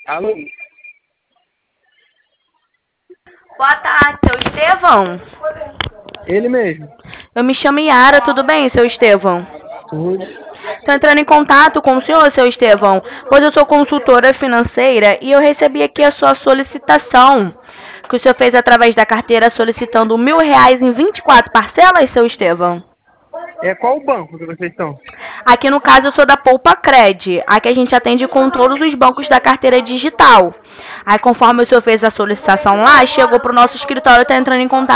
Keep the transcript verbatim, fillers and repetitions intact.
Alô? Boa tarde, seu Estevão. Ele mesmo. Eu me chamo Yara, tudo bem, seu Estevão? Tudo. Estou entrando em contato com o senhor, seu Estevão, pois eu sou consultora financeira e eu recebi aqui a sua solicitação, que o senhor fez através da carteira solicitando mil reais em vinte e quatro parcelas, seu Estevão. É qual o banco que vocês estão? Aqui no caso eu sou da Poupa Cred, aqui a gente atende com todos os bancos da carteira digital. Aí conforme o senhor fez a solicitação lá, chegou para o nosso escritório e está entrando em contato